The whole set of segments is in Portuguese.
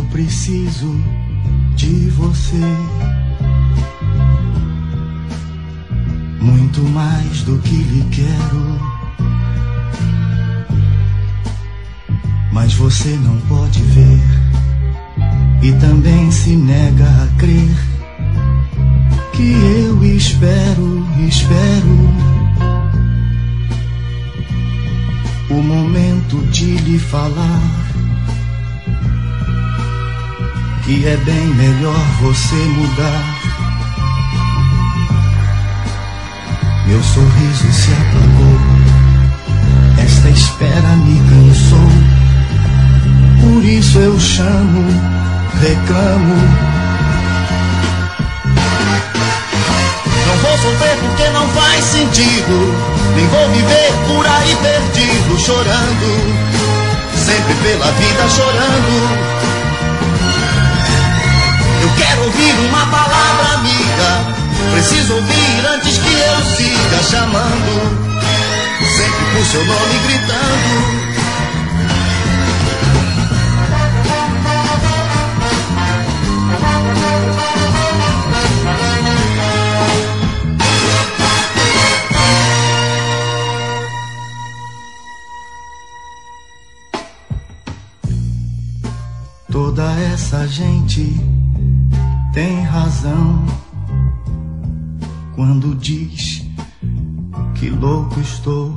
eu preciso de você, muito mais do que lhe quero. Mas você não pode ver e também se nega a crer que eu espero o momento de lhe falar que é bem melhor você mudar. Meu sorriso se apagou, esta espera me cansou. Por isso eu chamo, reclamo. Não vou sofrer porque não faz sentido, nem vou viver por aí perdido, chorando, sempre pela vida chorando. Eu quero ouvir uma palavra amiga, preciso ouvir antes que eu siga chamando, sempre por seu nome gritando. Toda essa gente tem razão quando diz que louco estou.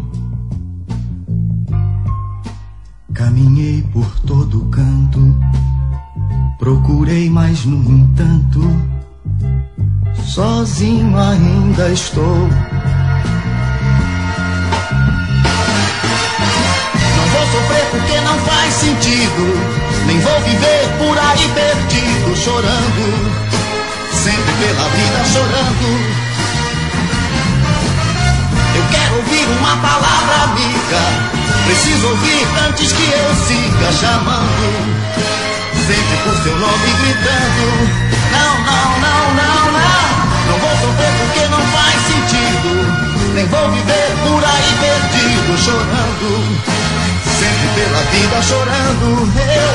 Caminhei por todo canto, procurei, mas no entanto, sozinho ainda estou. Não vou sofrer porque não faz sentido, nem vou viver por aí perdido, chorando, sempre pela vida chorando. Eu quero ouvir uma palavra amiga, preciso ouvir antes que eu siga chamando, sempre por seu nome gritando. Não, não, não, não, não, não vou sofrer porque não faz sentido, nem vou viver por aí perdido, chorando, sempre pela vida chorando.